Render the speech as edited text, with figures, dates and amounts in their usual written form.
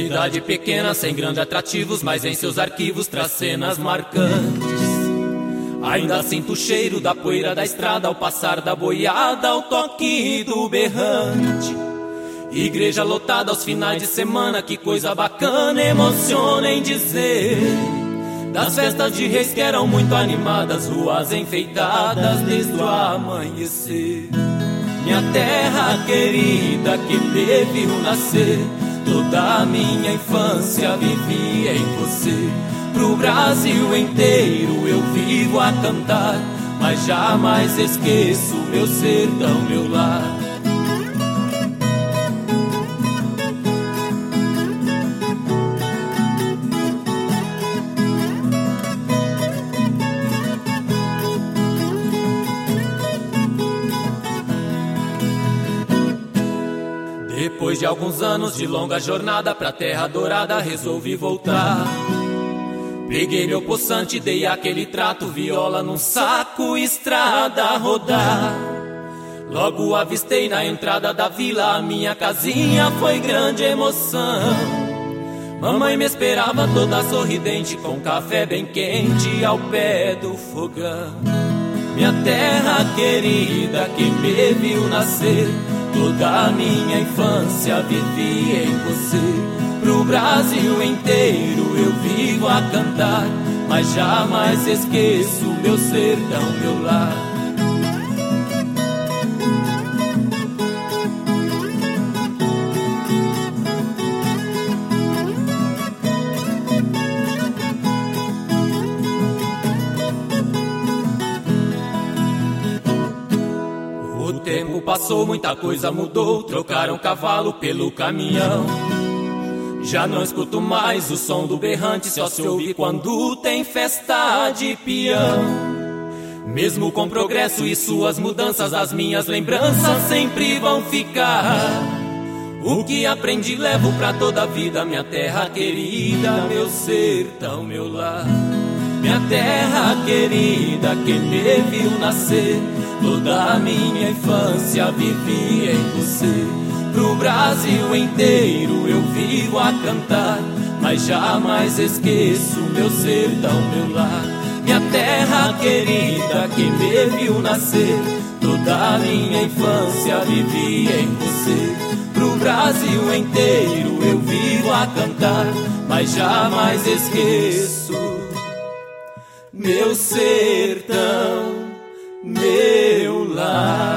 Cidade pequena, sem grandes atrativos, mas em seus arquivos traz cenas marcantes. Ainda sinto o cheiro da poeira da estrada ao passar da boiada, ao toque do berrante. Igreja lotada aos finais de semana, que coisa bacana, emociona em dizer. Das festas de reis que eram muito animadas, ruas enfeitadas desde o amanhecer. Minha terra querida que me viu nascer, toda a minha infância vivi em você. Pro Brasil inteiro eu vivo a cantar, mas jamais esqueço meu sertão, meu lar. Depois de alguns anos de longa jornada pra terra dourada, resolvi voltar. Peguei meu poçante, dei aquele trato, viola num saco, estrada a rodar. Logo avistei na entrada da vila a minha casinha, foi grande emoção. Mamãe me esperava toda sorridente, com café bem quente ao pé do fogão. Minha terra querida que me viu nascer, toda a minha infância vivi em você. Pro Brasil inteiro eu vivo a cantar, mas jamais esqueço meu sertão, meu lar. O tempo passou, muita coisa mudou, trocaram cavalo pelo caminhão. Já não escuto mais o som do berrante, só se ouve quando tem festa de peão. Mesmo com progresso e suas mudanças, as minhas lembranças sempre vão ficar. O que aprendi levo pra toda a vida, minha terra querida, meu sertão, meu lar. Minha terra querida que me viu nascer, toda a minha infância vivi em você. Pro Brasil inteiro eu vivo a cantar, mas jamais esqueço meu sertão, meu lar. Minha terra querida que me viu nascer, toda a minha infância vivi em você. Pro Brasil inteiro eu vivo a cantar, mas jamais esqueço meu sertão, meu lar.